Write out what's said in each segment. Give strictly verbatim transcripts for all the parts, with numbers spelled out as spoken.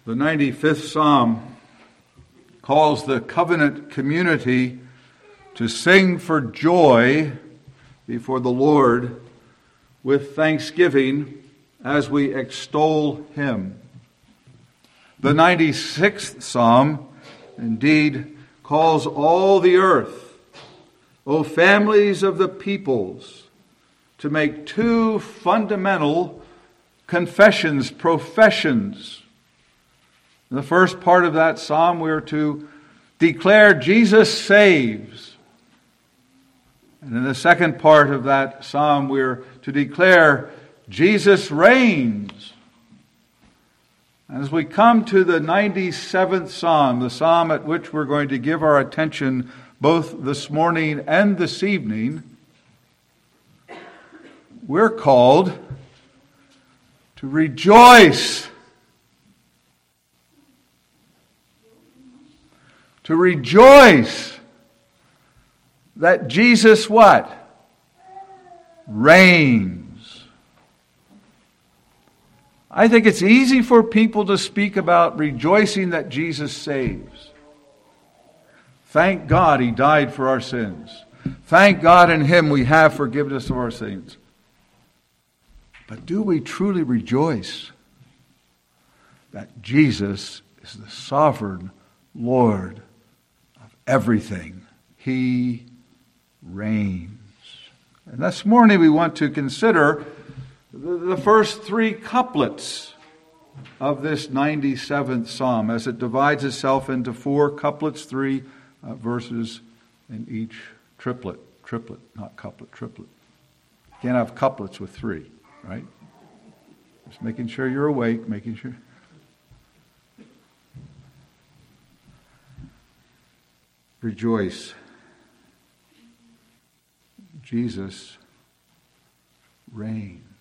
The ninety-fifth Psalm calls the covenant community to sing for joy before the Lord with thanksgiving as we extol Him. The ninety-sixth Psalm indeed calls all the earth, O families of the peoples, to make two fundamental confessions, professions. In the first part of that psalm, we are to declare Jesus saves. And in the second part of that psalm, we are to declare Jesus reigns. As we come to the ninety-seventh Psalm, the psalm at which we're going to give our attention both this morning and this evening, we're called to rejoice. To rejoice that Jesus what? Reigns. I think it's easy for people to speak about rejoicing that Jesus saves. Thank God He died for our sins. Thank God in Him we have forgiveness of our sins. But do we truly rejoice that Jesus is the sovereign Lord of everything? He reigns. And this morning we want to consider the first three couplets of this ninety-seventh Psalm as it divides itself into four couplets, three uh, verses in each triplet. Triplet, not couplet, triplet. You can't have couplets with three, right? Just making sure you're awake, making sure. Rejoice. Jesus reigns.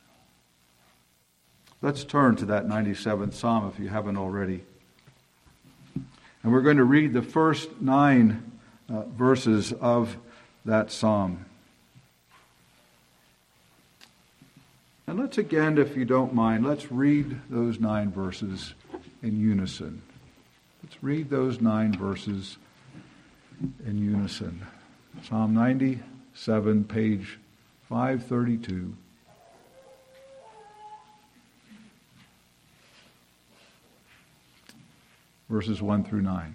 Let's turn to that ninety-seventh Psalm if you haven't already. And we're going to read the first nine uh, verses of that Psalm. And let's again, if you don't mind, let's read those nine verses in unison. Let's read those nine verses in unison. Psalm ninety-seven, page five thirty-two. Verses one through nine.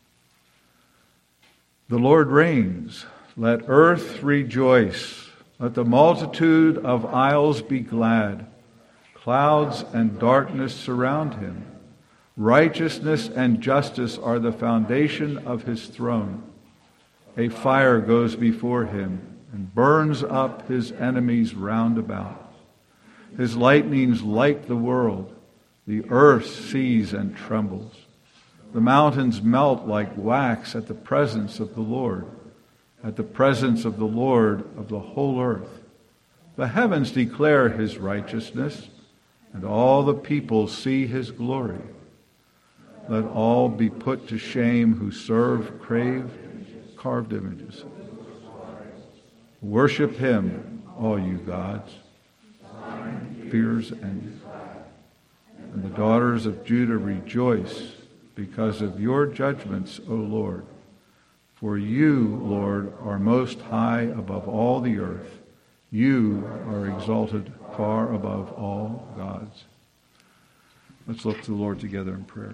The Lord reigns. Let earth rejoice. Let the multitude of isles be glad. Clouds and darkness surround Him. Righteousness and justice are the foundation of His throne. A fire goes before Him and burns up His enemies round about. His lightnings light the world. The earth sees and trembles. The mountains melt like wax at the presence of the Lord, at the presence of the Lord of the whole earth. The heavens declare His righteousness, and all the peoples see His glory. Let all be put to shame who serve crave carved images. Worship Him, all you gods, fears and and the daughters of Judah rejoice because of your judgments, O Lord. For you, Lord, are most high above all the earth. You are exalted far above all gods. Let's look to the Lord together in prayer.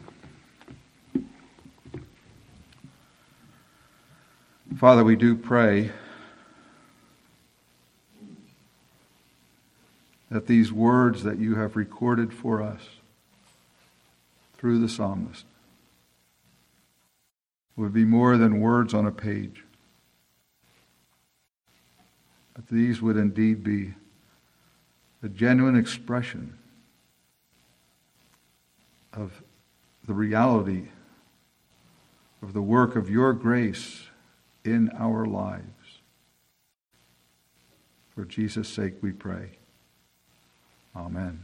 Father, we do pray that these words that you have recorded for us through the psalmist would be more than words on a page. But these would indeed be a genuine expression of the reality of the work of your grace in our lives. For Jesus' sake we pray. Amen.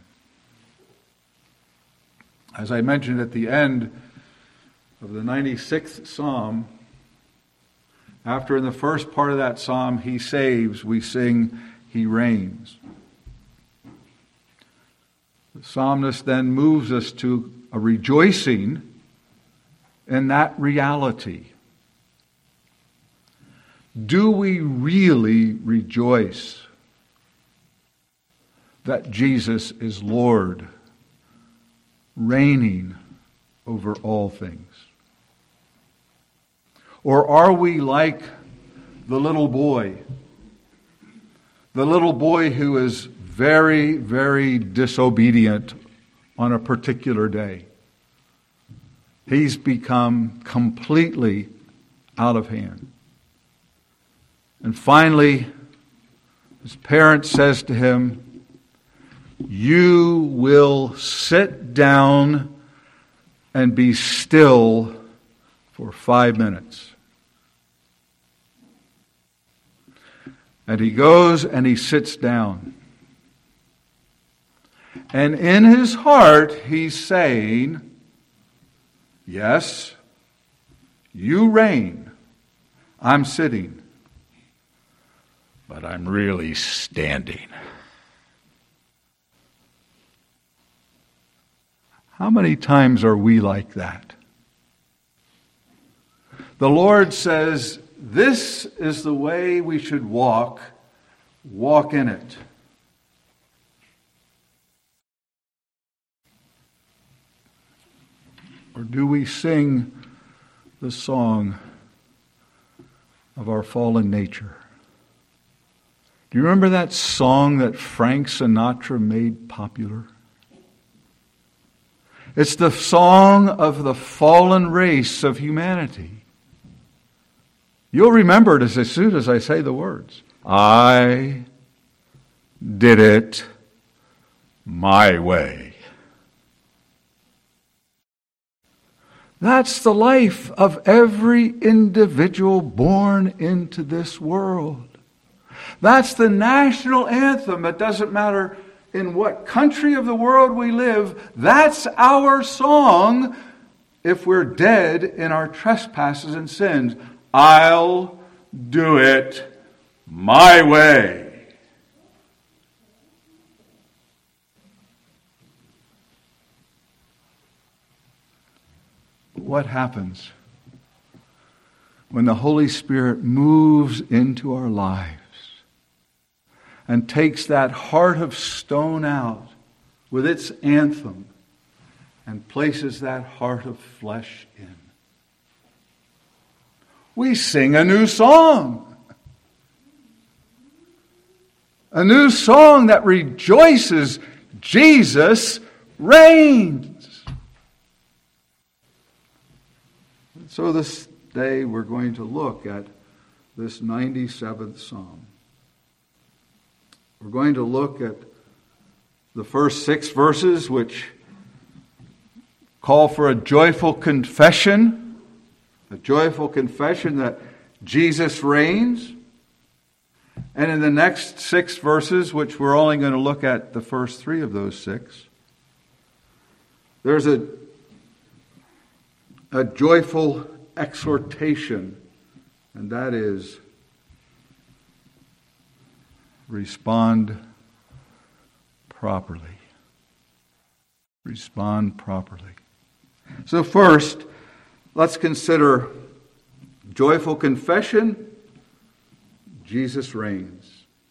As I mentioned at the end of the ninety-sixth Psalm, after in the first part of that psalm He saves, we sing He reigns. The psalmist then moves us to a rejoicing in that reality. Do we really rejoice that Jesus is Lord, reigning over all things? Or are we like the little boy, the little boy who is very, very disobedient on a particular day? He's become completely out of hand. And finally, his parent says to him, "You will sit down and be still for five minutes." And he goes and he sits down. And in his heart, he's saying, "Yes, you reign. I'm sitting. But I'm really standing." How many times are we like that? The Lord says, this is the way we should walk. Walk in it. Or do we sing the song of our fallen nature? Do you remember that song that Frank Sinatra made popular? It's the song of the fallen race of humanity. You'll remember it as soon as I say the words. I did it my way. That's the life of every individual born into this world. That's the national anthem. It doesn't matter in what country of the world we live. That's our song if we're dead in our trespasses and sins. I'll do it my way. What happens when the Holy Spirit moves into our lives and takes that heart of stone out with its anthem and places that heart of flesh in? We sing a new song. A new song that rejoices Jesus reigns. So this day we're going to look at this ninety-seventh Psalm. We're going to look at the first six verses, which call for a joyful confession, a joyful confession that Jesus reigns. And in the next six verses, which we're only going to look at the first three of those six, there's a, a joyful exhortation, and that is, respond properly. Respond properly. So first, let's consider joyful confession. Jesus reigns.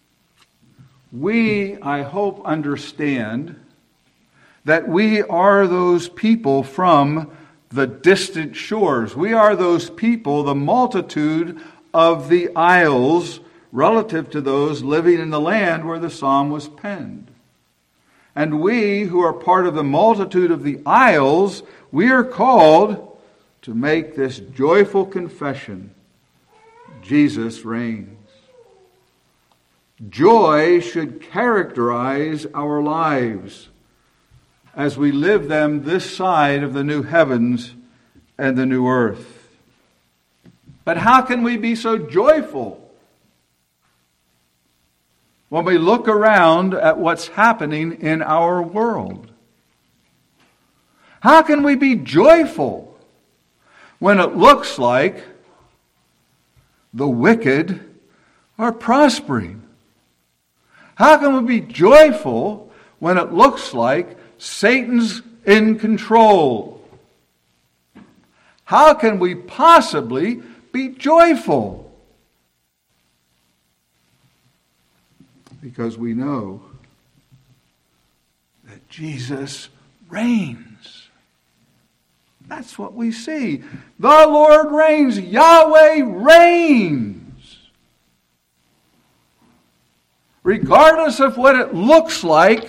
We, I hope, understand that we are those people from the distant shores. We are those people, the multitude of the isles, relative to those living in the land where the psalm was penned. And we, who are part of the multitude of the isles, we are called to make this joyful confession: Jesus reigns. Joy should characterize our lives as we live them this side of the new heavens and the new earth. But how can we be so joyful when we look around at what's happening in our world? How can we be joyful when it looks like the wicked are prospering? How can we be joyful when it looks like Satan's in control. How can we possibly be joyful? Because we know that Jesus reigns. That's what we see. The Lord reigns. Yahweh reigns. Regardless of what it looks like,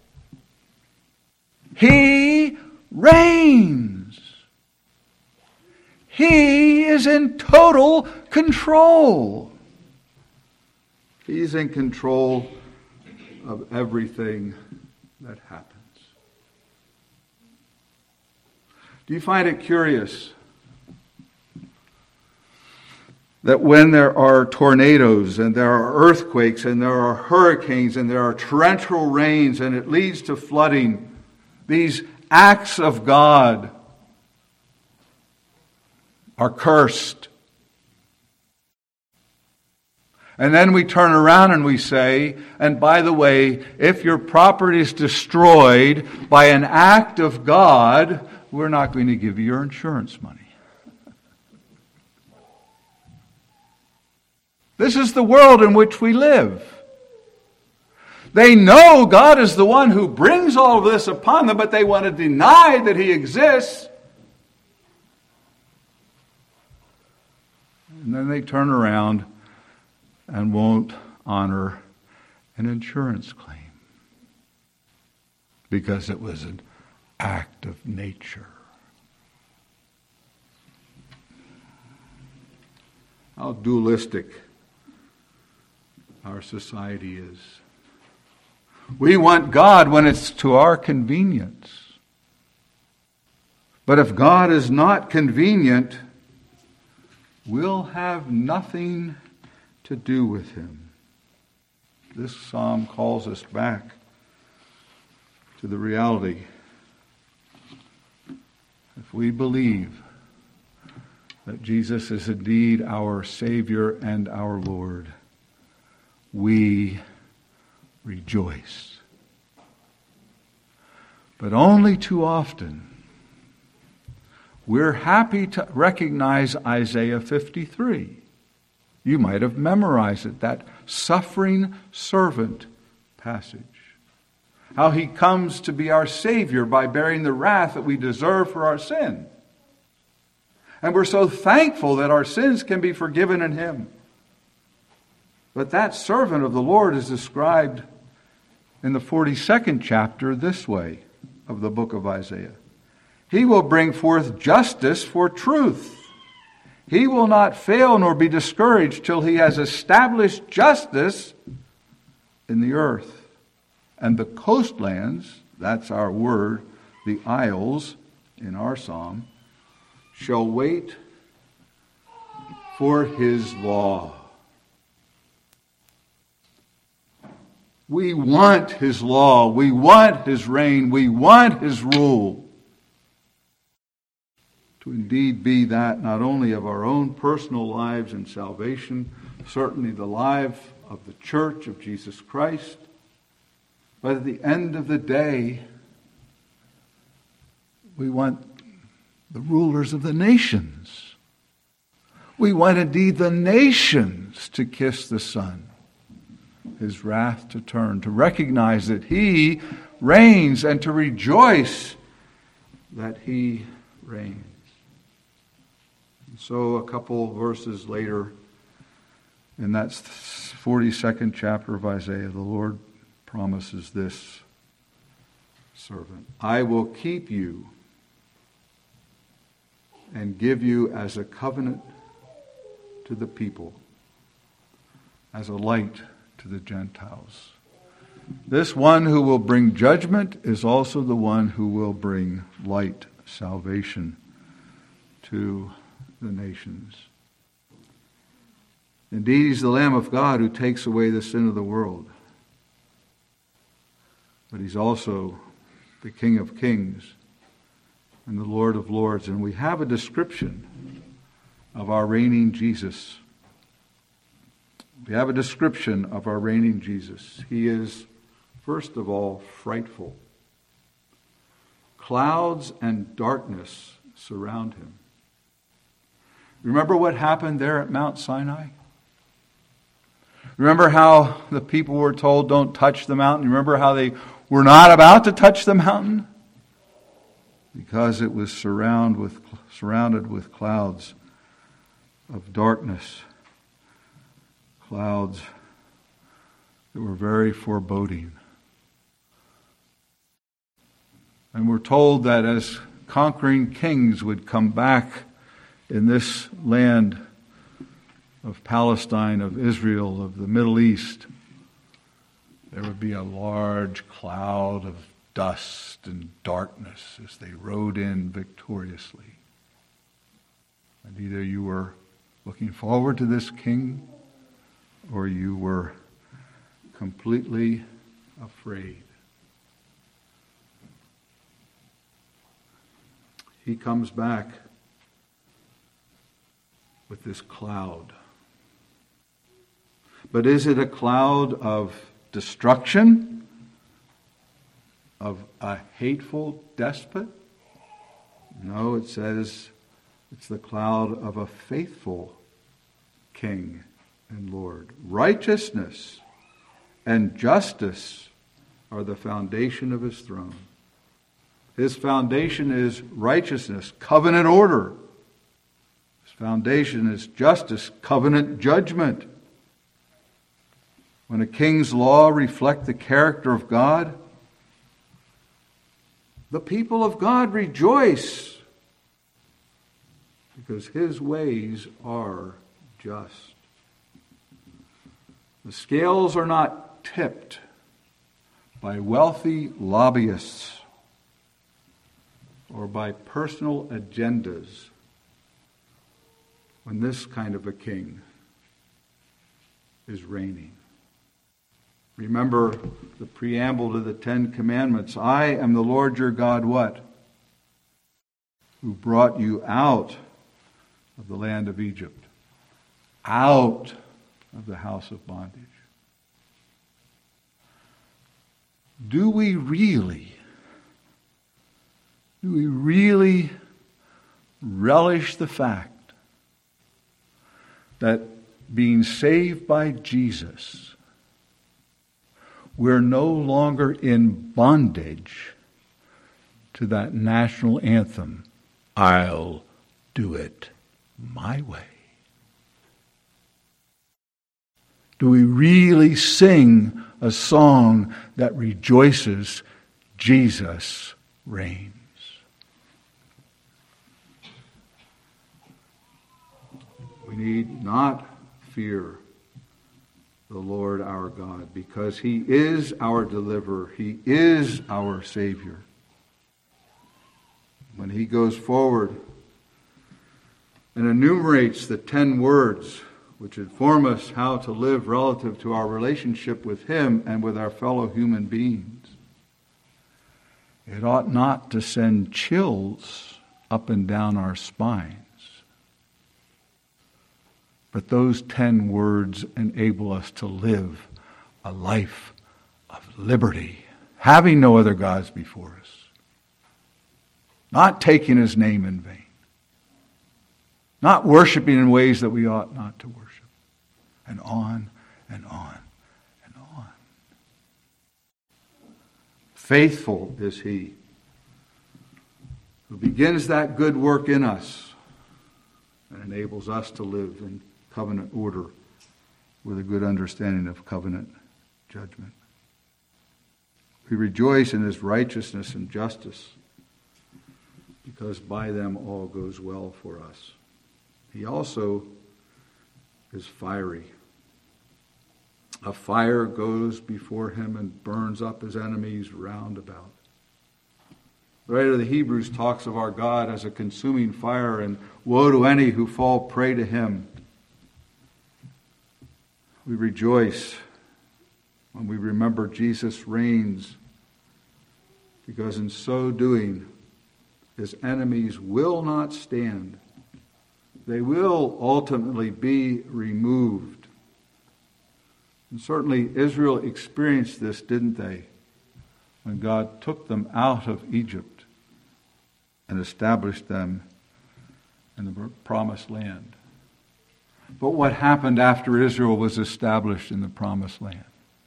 He reigns. He is in total control. He's in control of everything that happens. Do you find it curious that when there are tornadoes and there are earthquakes and there are hurricanes and there are torrential rains and it leads to flooding, these acts of God are cursed? And then we turn around and we say, and by the way, if your property is destroyed by an act of God, we're not going to give you your insurance money. This is the world in which we live. They know God is the one who brings all of this upon them, but they want to deny that He exists. And then they turn around and won't honor an insurance claim because it was an act of nature. How dualistic our society is. We want God when it's to our convenience. But if God is not convenient, we'll have nothing to do with Him. This psalm calls us back to the reality. If we believe that Jesus is indeed our Savior and our Lord, we rejoice. But only too often, we're happy to recognize Isaiah fifty-three. You might have memorized it, that suffering servant passage. How He comes to be our Savior by bearing the wrath that we deserve for our sin. And we're so thankful that our sins can be forgiven in Him. But that servant of the Lord is described in the forty-second chapter this way of the book of Isaiah. He will bring forth justice for truth. He will not fail nor be discouraged till He has established justice in the earth. And the coastlands, that's our word, the isles in our psalm, shall wait for His law. We want His law. We want His reign. We want His rule. To indeed be that not only of our own personal lives and salvation, certainly the life of the church of Jesus Christ, but at the end of the day, we want the rulers of the nations. We want indeed the nations to kiss the Son, His wrath to turn, to recognize that He reigns and to rejoice that He reigns. And so a couple verses later, in that forty-second chapter of Isaiah, the Lord promises this servant: I will keep you and give you as a covenant to the people, as a light to the Gentiles. This one who will bring judgment is also the one who will bring light, salvation to the nations. Indeed, He's the Lamb of God who takes away the sin of the world. But He's also the King of Kings and the Lord of Lords. And we have a description of our reigning Jesus. We have a description of our reigning Jesus. He is, first of all, frightful. clouds and darkness surround him. Remember what happened there at Mount Sinai? Remember how the people were told, don't touch the mountain? Remember how they were not about to touch the mountain? Because it was surrounded with, surrounded with clouds of darkness. Clouds that were very foreboding. And we're told that as conquering kings would come back in this land of Palestine, of Israel, of the Middle East, there would be a large cloud of dust and darkness as they rode in victoriously. And either you were looking forward to this king, or you were completely afraid. He comes back with this cloud. But is it a cloud of destruction? Of a hateful despot? No, it says it's the cloud of a faithful King and Lord. Righteousness and justice are the foundation of his throne. His foundation is righteousness, covenant order. His foundation is justice, covenant judgment. When a king's law reflects the character of God, the people of God rejoice because his ways are just. The scales are not tipped by wealthy lobbyists or by personal agendas when this kind of a king is reigning. Remember the preamble to the Ten Commandments. I am the Lord your God, what? Who brought you out of the land of Egypt, out of the house of bondage. Do we really Do we really relish the fact that being saved by Jesus, we're no longer in bondage to that national anthem, I'll do it my way? Do we really sing a song that rejoices Jesus reigns? We need not fear the Lord our God, because he is our deliverer. He is our Savior. When he goes forward and enumerates the ten words which inform us how to live relative to our relationship with him and with our fellow human beings, it ought not to send chills up and down our spines. But those ten words enable us to live a life of liberty, having no other gods before us, not taking his name in vain, not worshiping in ways that we ought not to worship, and on and on and on. Faithful is he who begins that good work in us and enables us to live in covenant order with a good understanding of covenant judgment. We rejoice in his righteousness and justice because by them all goes well for us. He also is fiery. A fire goes before him and burns up his enemies round about. The writer of the Hebrews talks of our God as a consuming fire, and woe to any who fall prey to him. We rejoice when we remember Jesus reigns, because in so doing, his enemies will not stand. They will ultimately be removed. And certainly Israel experienced this, didn't they? When God took them out of Egypt and established them in the promised land. But what happened after Israel was established in the promised land?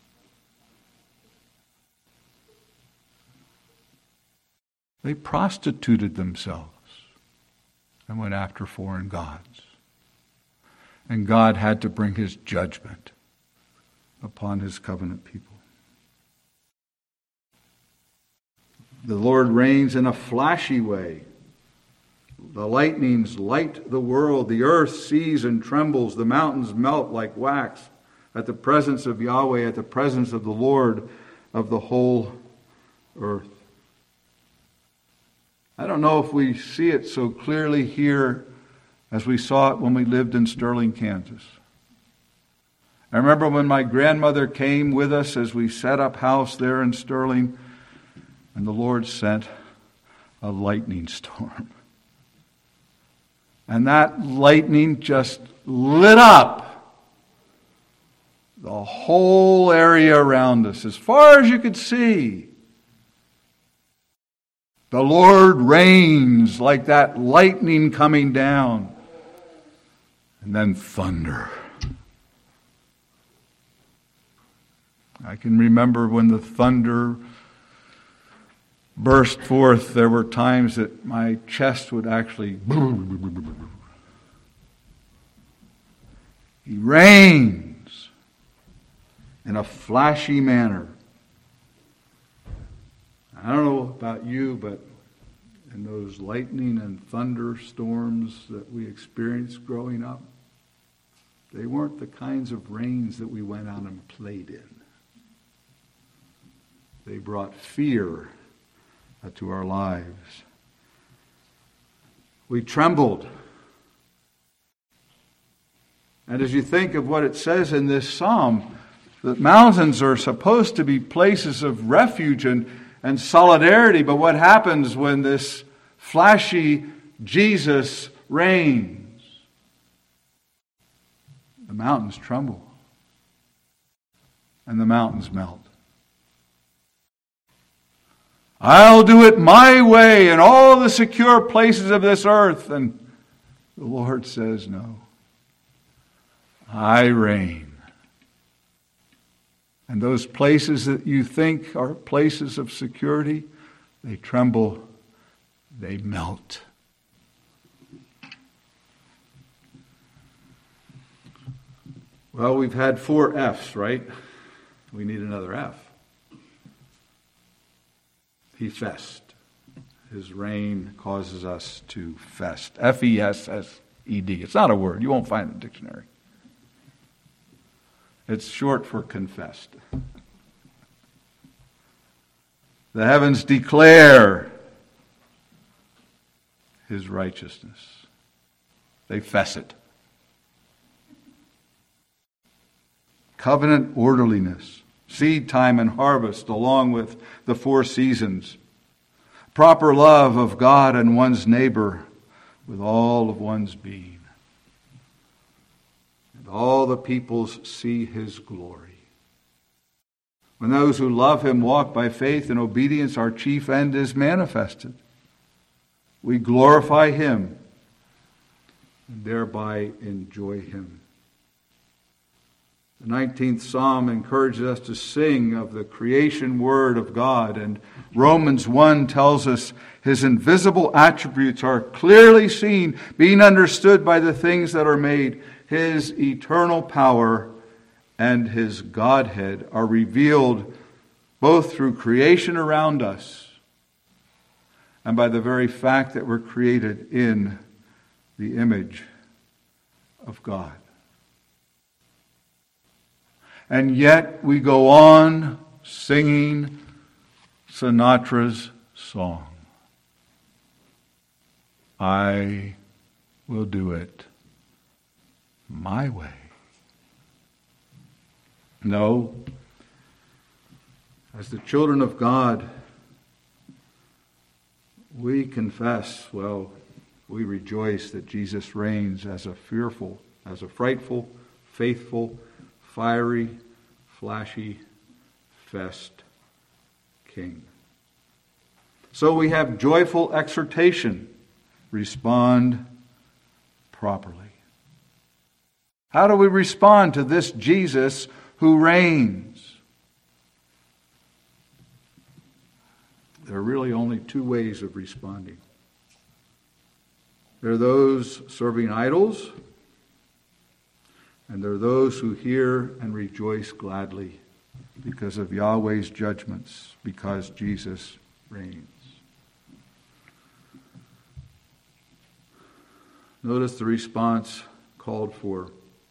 They prostituted themselves and went after foreign gods. And God had to bring his judgment upon his covenant people. The Lord reigns in a flashy way. The lightnings light the world. The earth sees and trembles. The mountains melt like wax at the presence of Yahweh, at the presence of the Lord of the whole earth. I don't know if we see it so clearly here as we saw it when we lived in Sterling, Kansas. I remember when my grandmother came with us as we set up house there in Sterling, and the Lord sent a lightning storm. And that lightning just lit up the whole area around us, as far as you could see. The Lord reigns like that lightning coming down. And then thunder. I can remember when the thunder burst forth, there were times that my chest would actually... He reigns in a flashy manner. I don't know about you, but in those lightning and thunderstorms that we experienced growing up, they weren't the kinds of rains that we went out and played in. They brought fear to our lives. We trembled. And as you think of what it says in this psalm, the mountains are supposed to be places of refuge and and solidarity, but what happens when this flashy Jesus reigns? The mountains tremble, and the mountains melt. I'll do it my way in all the secure places of this earth. And the Lord says, no, I reign. And those places that you think are places of security, they tremble, they melt. Well, we've had four F's, right? We need another F. He fest. His reign causes us to fest. F E S S E D. It's not a word. You won't find it in the dictionary. It's short for confessed. The heavens declare his righteousness. They fess it. Covenant orderliness, seed time and harvest, along with the four seasons. Proper love of God and one's neighbor with all of one's being. And all the peoples see his glory. When those who love him walk by faith and obedience, our chief end is manifested. We glorify him and thereby enjoy him. The nineteenth Psalm encourages us to sing of the creation word of God, and Romans one tells us his invisible attributes are clearly seen, being understood by the things that are made. His eternal power and his Godhead are revealed both through creation around us and by the very fact that we're created in the image of God. And yet we go on singing Sinatra's song. I will do it my way. No. As the children of God, we confess, well, we rejoice that Jesus reigns as a fearful, as a frightful, faithful, fiery, flashy, fest king. So we have joyful exhortation. Respond properly. How do we respond to this Jesus who reigns? There are really only two ways of responding. There are those serving idols, and there are those who hear and rejoice gladly because of Yahweh's judgments, because Jesus reigns. Notice the response called for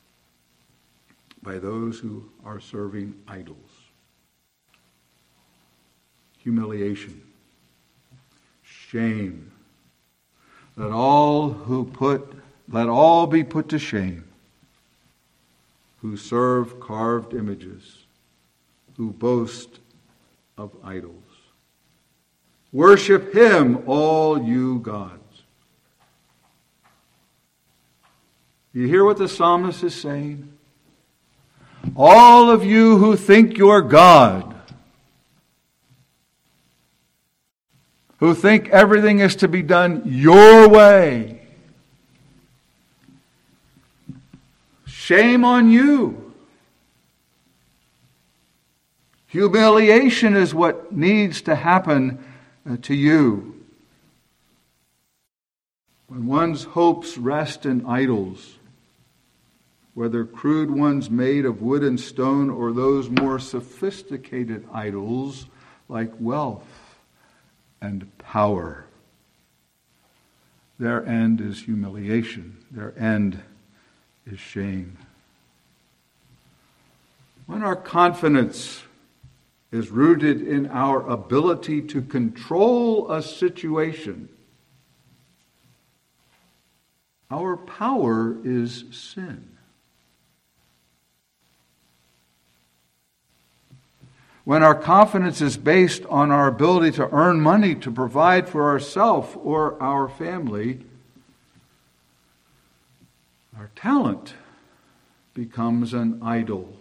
by those who are serving idols. Humiliation, shame. Let all who put, let all be put to shame who serve carved images, who boast of idols. Worship him, all you gods. You hear what the psalmist is saying? All of you who think you're God, who think everything is to be done your way, shame on you. Humiliation is what needs to happen to you. When one's hopes rest in idols, whether crude ones made of wood and stone or those more sophisticated idols like wealth and power, their end is humiliation. Their end is shame. When our confidence is rooted in our ability to control a situation, our power is sin. When our confidence is based on our ability to earn money to provide for ourselves or our family, our talent becomes an idol.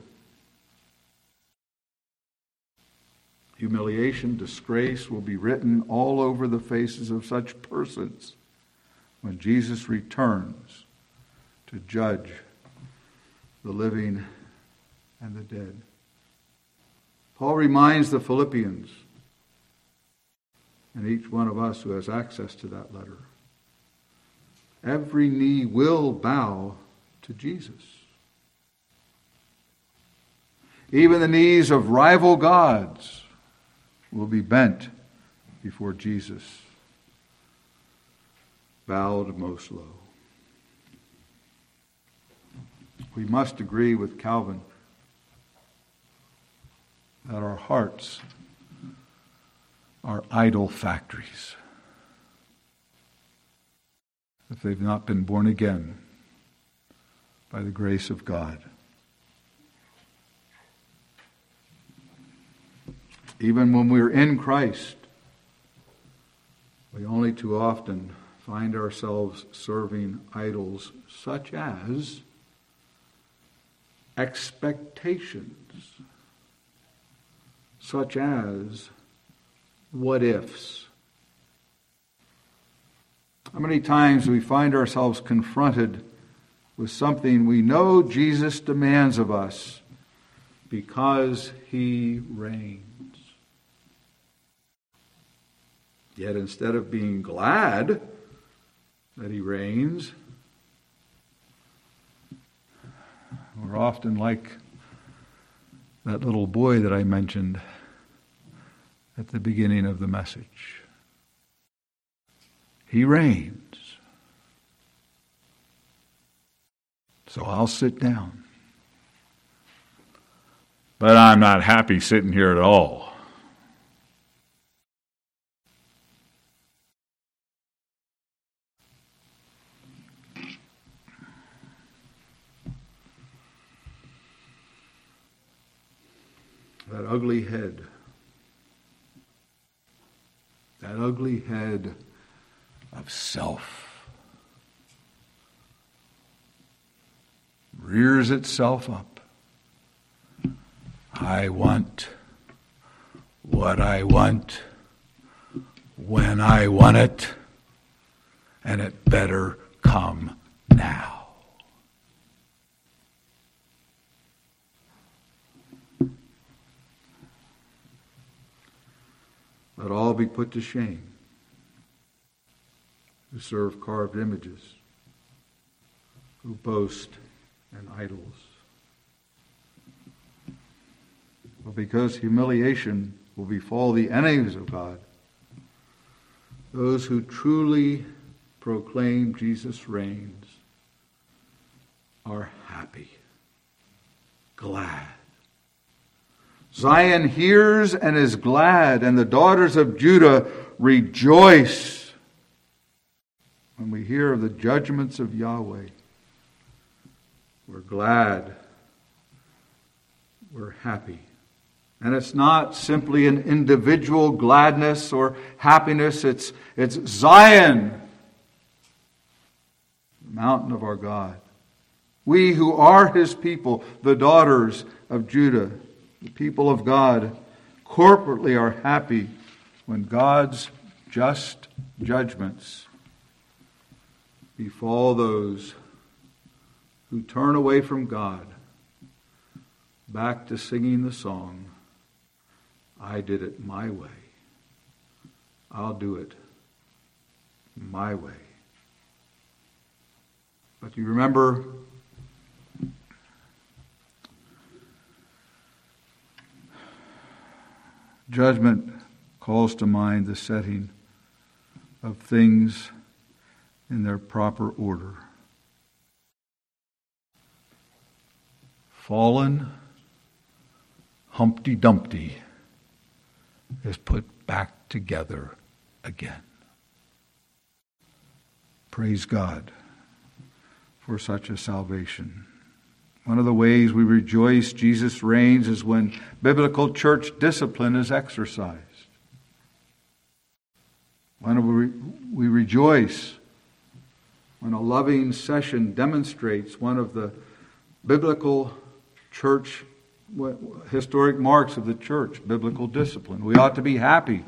Humiliation, disgrace will be written all over the faces of such persons when Jesus returns to judge the living and the dead. Paul reminds the Philippians, and each one of us who has access to that letter, every knee will bow to Jesus. Even the knees of rival gods will be bent before Jesus, bowed most low. We must agree with Calvin that our hearts are idol factories if they've not been born again by the grace of God. Even when we're in Christ, we only too often find ourselves serving idols such as expectations, such as what ifs. How many times do we find ourselves confronted with something we know Jesus demands of us because he reigns? Yet instead of being glad that he reigns, we're often like that little boy that I mentioned at the beginning of the message. He reigns. So I'll sit down. But I'm not happy sitting here at all. That ugly head, that ugly head of self rears itself up. I want what I want when I want it, and it better come now. Let all be put to shame who serve carved images, who boast in idols. But because humiliation will befall the enemies of God, those who truly proclaim Jesus reigns are happy, glad. Zion hears and is glad, and the daughters of Judah rejoice when we hear of the judgments of Yahweh. We're glad. We're happy. And it's not simply an individual gladness or happiness. It's, it's Zion, the mountain of our God. We who are His people, the daughters of Judah, the people of God, corporately are happy when God's just judgments befall those who turn away from God back to singing the song, I did it my way. I'll do it my way. But you remember judgment calls to mind the setting of things in their proper order. Fallen Humpty Dumpty is put back together again. Praise God for such a salvation. One of the ways we rejoice Jesus reigns is when biblical church discipline is exercised. When we, we rejoice when a loving session demonstrates one of the biblical church historic marks of the church, biblical discipline. We ought to be happy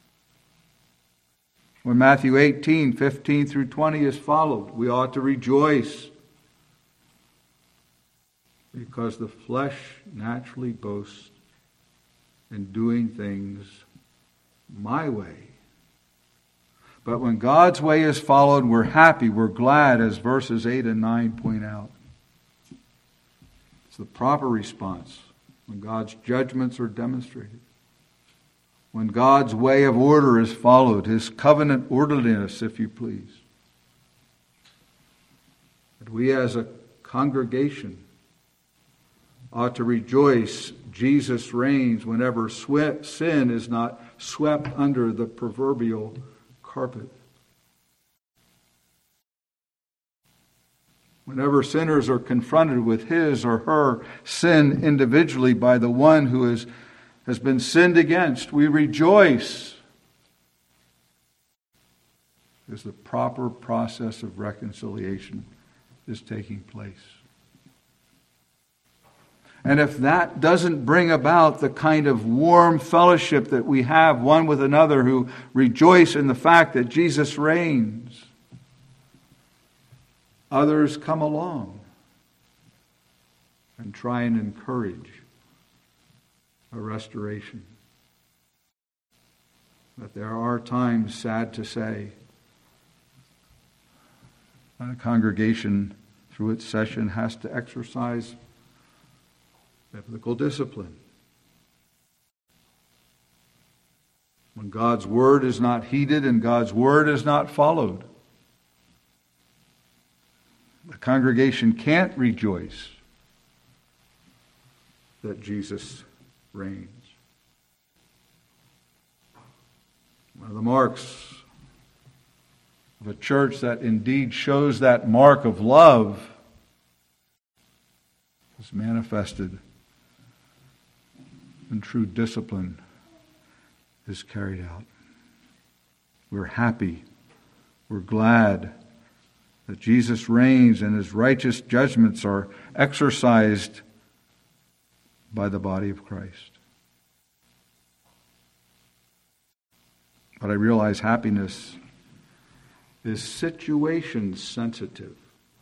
when Matthew eighteen, fifteen through twenty is followed. We ought to rejoice because the flesh naturally boasts in doing things my way. But when God's way is followed, we're happy, we're glad, as verses eight and nine point out. It's the proper response when God's judgments are demonstrated. When God's way of order is followed, His covenant orderliness, if you please. That we as a congregation ought to rejoice Jesus reigns whenever sweat, sin is not swept under the proverbial carpet. Whenever sinners are confronted with his or her sin individually by the one who is, has been sinned against, we rejoice as the proper process of reconciliation is taking place. And if that doesn't bring about the kind of warm fellowship that we have one with another who rejoice in the fact that Jesus reigns, others come along and try and encourage a restoration. But there are times, sad to say, when a congregation through its session has to exercise biblical discipline. When God's word is not heeded and God's word is not followed, the congregation can't rejoice that Jesus reigns. One of the marks of a church that indeed shows that mark of love is manifested when true discipline is carried out. We're happy, we're glad that Jesus reigns and His righteous judgments are exercised by the body of Christ. But I realize happiness is situation sensitive,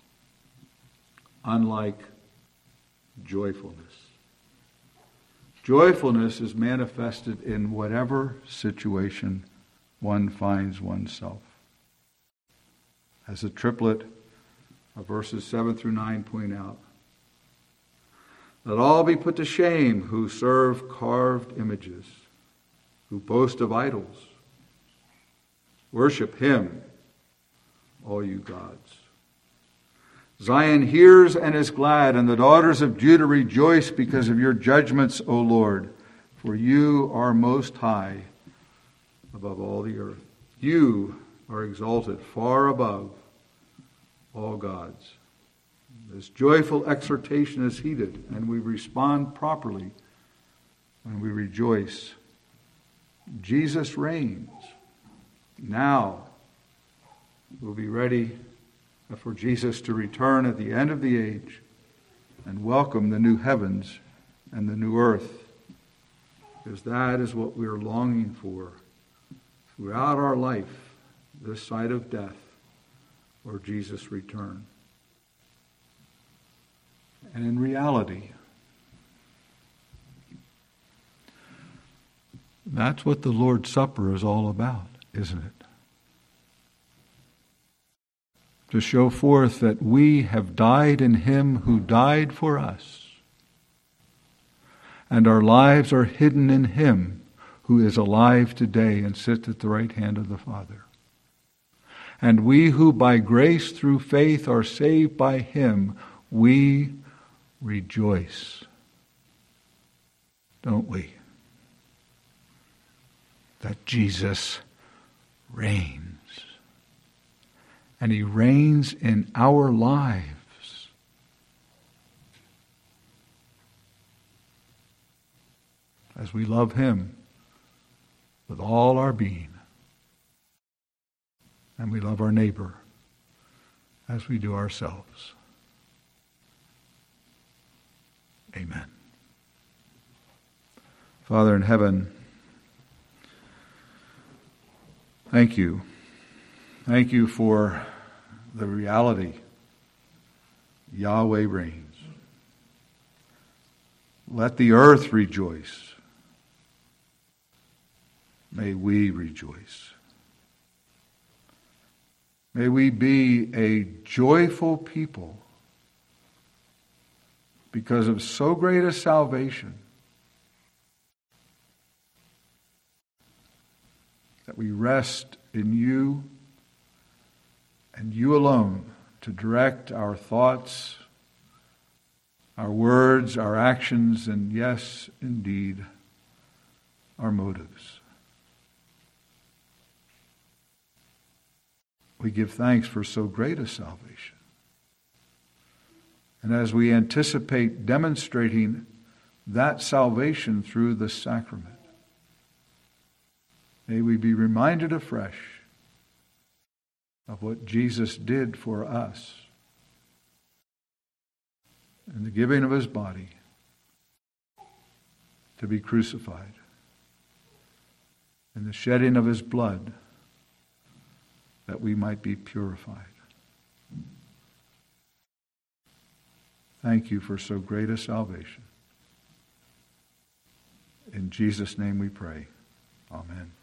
unlike joyfulness. Joyfulness is manifested in whatever situation one finds oneself. As the triplet of verses seven through nine point out, let all be put to shame who serve carved images, who boast of idols. Worship him, all you gods. Zion hears and is glad, and the daughters of Judah rejoice because of your judgments, O Lord, for you are most high above all the earth. You are exalted far above all gods. This joyful exhortation is heeded, and we respond properly when we rejoice. Jesus reigns. Now we'll be ready for Jesus to return at the end of the age and welcome the new heavens and the new earth, because that is what we're longing for throughout our life, this side of death or Jesus' return. And in reality, that's what the Lord's Supper is all about, isn't it? To show forth that we have died in him who died for us, and our lives are hidden in him who is alive today and sits at the right hand of the Father. And we who by grace through faith are saved by him, we rejoice. Don't we? That Jesus reigns. And he reigns in our lives. As we love him with all our being. And we love our neighbor as we do ourselves. Amen. Father in heaven, thank you. Thank you for the reality. Yahweh reigns. Let the earth rejoice. May we rejoice. May we be a joyful people because of so great a salvation that we rest in you and you alone to direct our thoughts, our words, our actions, and yes, indeed, our motives. We give thanks for so great a salvation. And as we anticipate demonstrating that salvation through the sacrament, may we be reminded afresh of what Jesus did for us in the giving of his body to be crucified, in the shedding of his blood that we might be purified. Thank you for so great a salvation. In Jesus' name we pray. Amen.